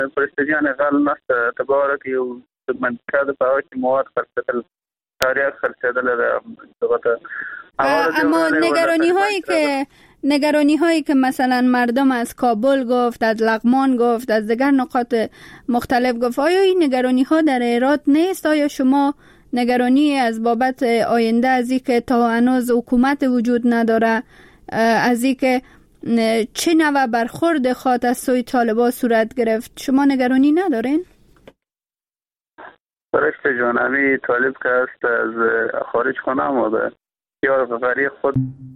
پرستیجان غل نست تبارک یو منطقه پاوی مواد خرڅدل تاریخ خرڅدل اما نگرانی هایی که مثلا مردم از کابل گفت، از لغمان گفت، از دیگر نقاط مختلف گفت، آیا این نگرانی ها در هرات نیست؟ آیا شما نگرانی از بابت آینده، از اینکه تا هنوز حکومت وجود نداره، از اینکه چه نوع برخورد خواهد از سوی طالبان صورت گرفت، شما نگرانی ندارین؟ فرشته جان، امی طالب که است از خارج خانه آمده یا غریق خود.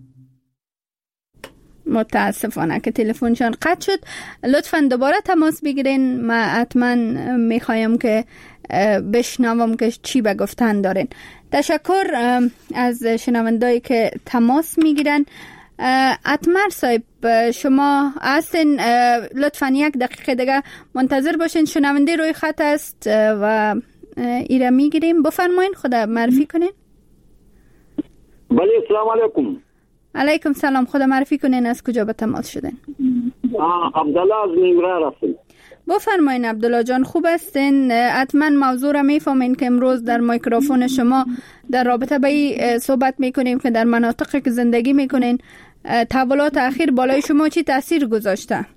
متاسفانه که تلفنشان قطع شد. لطفاً دوباره تماس بگیرین، من حتما میخوایم که بشنوم که چی به گفتن دارین. تشکر از شنوندایی که تماس میگیرن. اتمر صاحب شما هستین، لطفاً 1 دقیقه دیگه منتظر باشین، شنونده روی خط است و ایره میگیریم. بفرمایین، خدا معرفی کنین. بله، السلام علیکم. علیکم سلام، خدا معرفی کنین، از کجا به تماس شدین؟ عبدالله از نیمرا هستم. بفرمایین عبدالله جان، خوب هستین؟ حتما موضوع را میفهمین که امروز در میکروفون شما در رابطه به این صحبت میکنیم که در مناطقی که زندگی میکنین تحولات اخیر بالای شما چی تاثیر گذاشته؟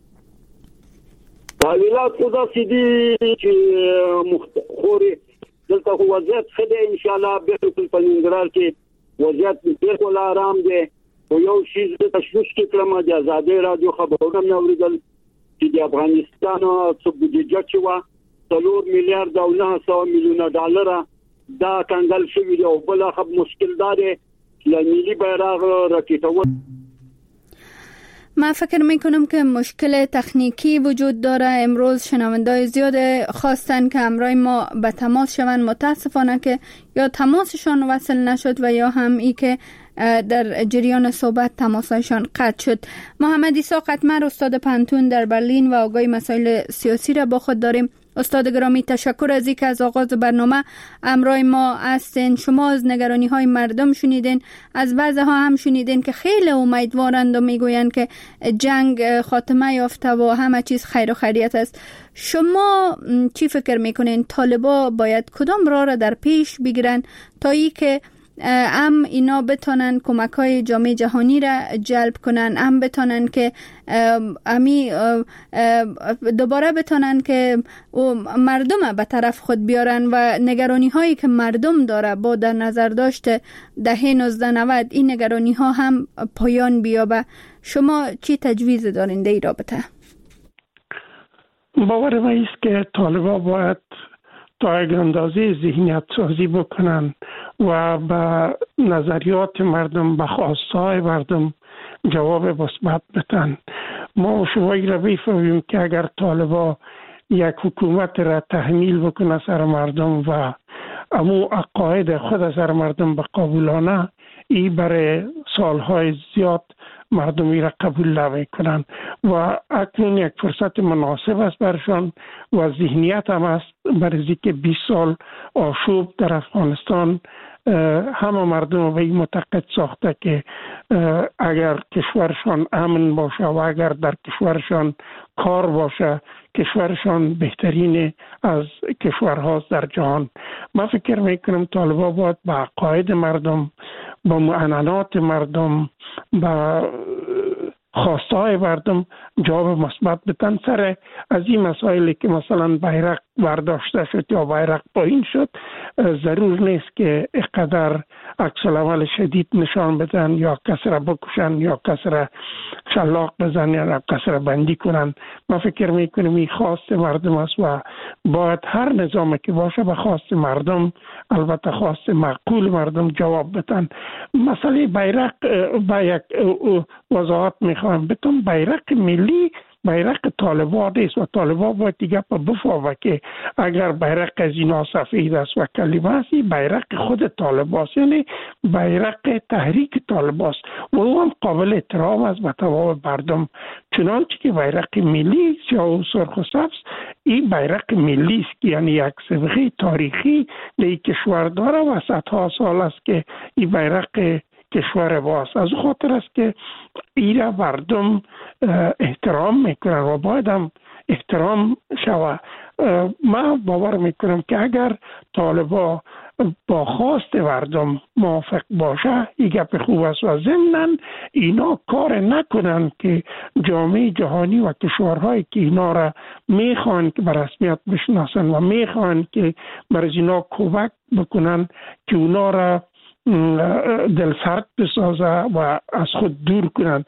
تحولات خدا سیدی که خوری دلتا وضعیت خده انشاءالله بخل پنیندرار که وضعیت بخل آرام ده و یو شیز تشویش که کرم ده ازاده رادیو خبرونم نوریدل که ده افغانستان څه بودجه چې و 3 میلیارد او 900 میلیون ډالر دا کنګل شوی دی او بل خب مشکل داره ملی بیرغ راکټول. من فکر میکنم که مشکل تکنیکی وجود داره. امروز شنوندای زیاد خواستن که همراه ما به تماس شوند، متاسفانه که یا تماسشان وصل نشد و یا هم ای که در جریان صحبت تماسشان قطع شد. محمد عیسی قطمر، استاد پانتون در برلین و آگاه مسائل سیاسی را با خود داریم. استاد گرامی، تشکر از اینکه از آغاز برنامه همراه ما هستین. شما از نگرانی های مردم شنیدین، از بعضها هم شنیدین که خیلی امیدوارند و میگویند که جنگ خاتمه یافته و همه چیز خیر و خیریت است. شما چی فکر میکنین طالبا باید کدام راه را در پیش بگیرن تا ای که هم اینا بتونن کمک‌های جامعه جهانی را جلب کنن، هم بتونن که امی دوباره بتونن که مردم به طرف خود بیارن و نگرانی هایی که مردم داره با در نظر داشته دهه 1990 این نگرانی ها هم پایان بیابه. شما چی تجویز دارین در این رابطه؟ باور من است که طالبا باید تا یک اندازه ذهنیت سازی بکنن و به نظریات مردم، به خواستهای مردم جواب مثبت بدن. ما شوایی را بفهمیم که اگر طالبا یک حکومت را تحمیل بکنه سر مردم و امو عقاید خود سر مردم به قبولانه، این برای سالهای زیاد مردمی را قبول نمی کنند و اکنون یک فرصت مناسب است برشان و ذهنیت هم است برای که 20 سال آشوب در افغانستان همه مردم به این معتقد ساخته که اگر کشورشان امن باشه و اگر در کشورشان کار باشه کشورشان بهترین از کشورهاست در جهان. من فکر میکنم طالبا باید به عقاید مردم، با معنانات مردم، با خواستهای مردم جواب مثبت بدن سر از این مسائلی که مثلا بیرق برداشته شد یا بیرق پایین شد. ضرور نیست که اقدر عکس العمل شدید نشان بدن یا کس را بکشن یا کس را شلاق بزن یا کس را بندی کنن. من فکر میکنم این خواست مردم است و باید هر نظامی که باشه به خواست مردم، البته خواست معقول مردم جواب بدن. مسئله بیرق با یک وضاحت میخوام بتون. بیرق ملی بیرق طالبان است و طالبان باید دیگه بفهمه که اگر بیرق از اینا سفید است و کلمه است، بیرق خود طالبان است، یعنی بیرق تحریک طالبان است و او هم قابل احترام است به تمام مردم. چنانچه که بیرق ملی سیاه و سرخ و سبز این بیرق ملی است که یعنی یک سابقه تاریخی در کشور داره و صدها سال است که این بیرق کشور باست. از خاطر است که ایره مردم احترام میکنن و باید هم احترام شود. من باور میکنم که اگر طالبا با خواست مردم موافق باشه این گپ خوب است و ضمناً اینا کار نکنن که جامعه جهانی و کشورهایی که اینا را میخوان که به رسمیت بشناسن و میخوان که برای اینا کمک بکنن که اونا را دلسرد بسازه و از خود دور کنن.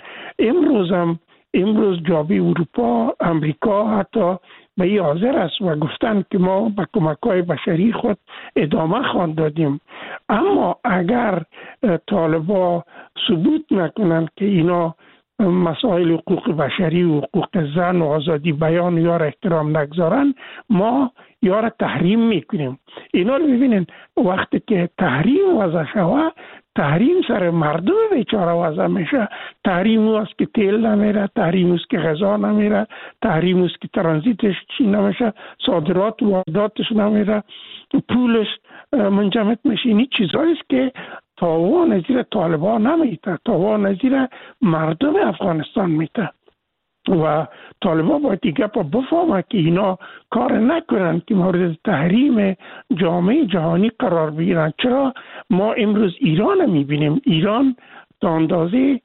امروز جامعه اروپا، امریکا حتی به این حاضر است و گفتن که ما به کمک‌های بشری خود ادامه خواهیم دادیم. اما اگر طالبا ثبوت نکنند که اینا مسائل حقوق بشری و حقوق زن و آزادی بیان یا را احترام نگذارن، ما یا را تحریم میکنیم. اینا رو ببینین وقتی که تحریم وضع شود، تحریم سر مردم بیچاره وضع میشه. تحریم است که تیل نمیره، تحریم است که غذا نمیره، تحریم است که ترانزیتش چی نمیشه، صادرات و وارداتش نمیره، پولش منجمد میشه. این چیزایی است که تاوان زیر طالبان نمیته، تاوان زیر مردم افغانستان میته و طالبان باید دیگه بفهمه که اینا کار نکنن که مورد تحریم جامعه جهانی قرار بگیرن. چرا ما امروز ایران میبینیم؟ ایران تا اندازه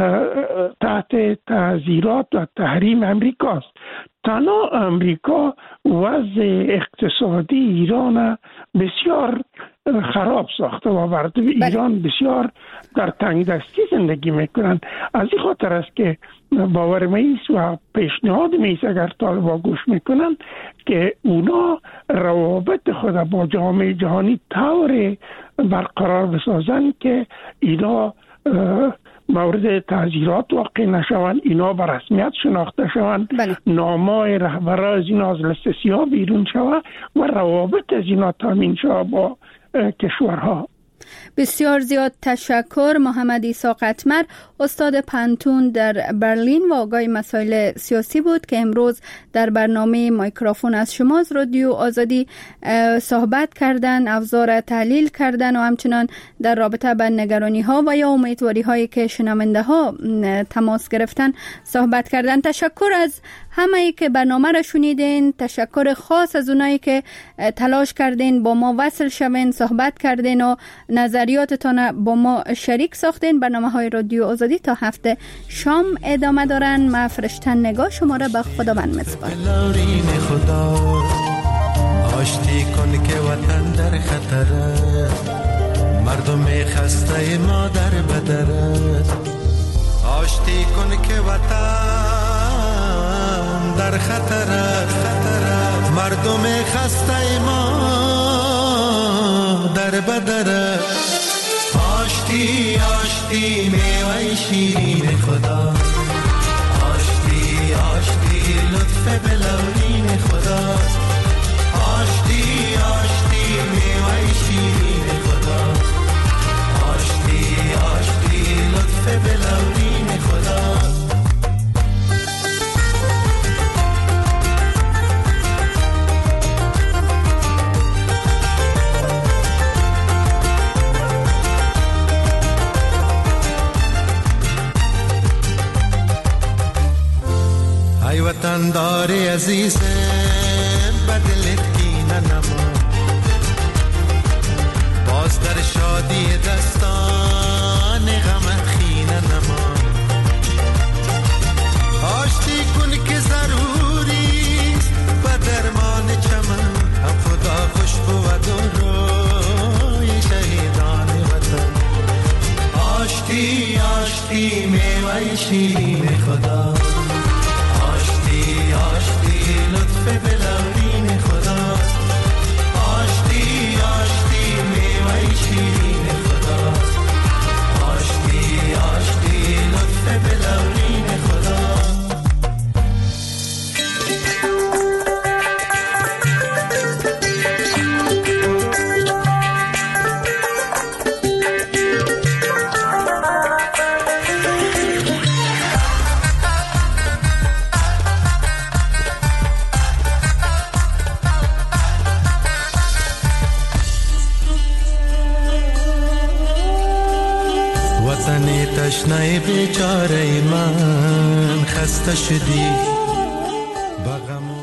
تحت تعزیرات و تحریم امریکاست. تنها امریکا وضع اقتصادی ایران بسیار خراب ساخته و مردم ایران بسیار در تنگ دستی زندگی میکنن. از این خاطر است که باور میست و پیشنهاد میست اگر طالبا گوش میکنن که اونا روابط خود با جامعه جهانی طور برقرار بسازن که اینا مورد تعزیرات واقع نشوند، اینا به رسمیت شناخته شوند، نامای رهبران از اینا از لیست سیاه بیرون شود و روابط از اینا تامین شود با کشورها. بسیار زیاد تشکر. محمد عیسی قطمر، استاد پانتون در برلین و آگاه مسائل سیاسی بود که امروز در برنامه مایکروفون از شما از رادیو آزادی صحبت کردن، ابزار تحلیل کردن و همچنان در رابطه با نگرانی ها و یا امیدواری هایی که شنونده ها تماس گرفتن صحبت کردن. تشکر از همه که برنامه را شنیدین. تشکر خاص از اونایی که تلاش کردین با ما وصل شوین، صحبت کردین و نظریاتتان با ما شریک ساختین. برنامه‌های رادیو آزادی تا هفته شام ادامه دارن. من فرشتن نگاه شما را به خداوند می‌سپارم. آشتی کن که وطن در خطر است، مردم خسته ما در بدر است. آشتی کن که وطن در خطر است، مردم خسته ما در بدر است. آشتی آشتی میوه شیرین خدا، آشتی آشتی لطف بلورین خدا، آشتی آشتی میوه شیرین خدا، آشتی آشتی لطف بلورین خدا. ای وطن داری عزیزم بدلت کینه نما، باز در شادی دستان غمت خینه نما. آشتی کن که ضروریست و درمان چمن، هم خدا خوش بود و روی شهیدان وطن. آشتی آشتی میوه شیرین خدا، آشتی لطف بلورین خدا، آشتی آشتی میوه شیرین خدا، آشتی آشتی لطف بلورین خدا. تشنه بیچاره من خسته شدی،